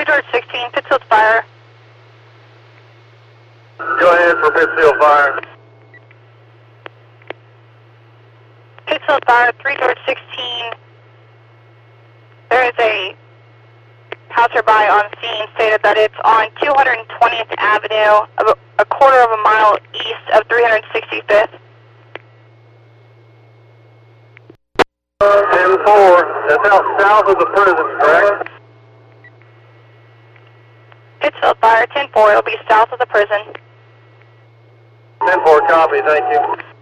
George 16, Pittsfield Fire. Go ahead for Pittsfield Fire. Pittsfield Fire, 3 George 16. There is a passerby on scene stated that it's on 220th Avenue, a quarter of a mile east of 365th. 10-4, that's out south of the prison, correct? Pittsfield Fire, 10-4, it'll be south of the prison. 10-4, copy, thank you.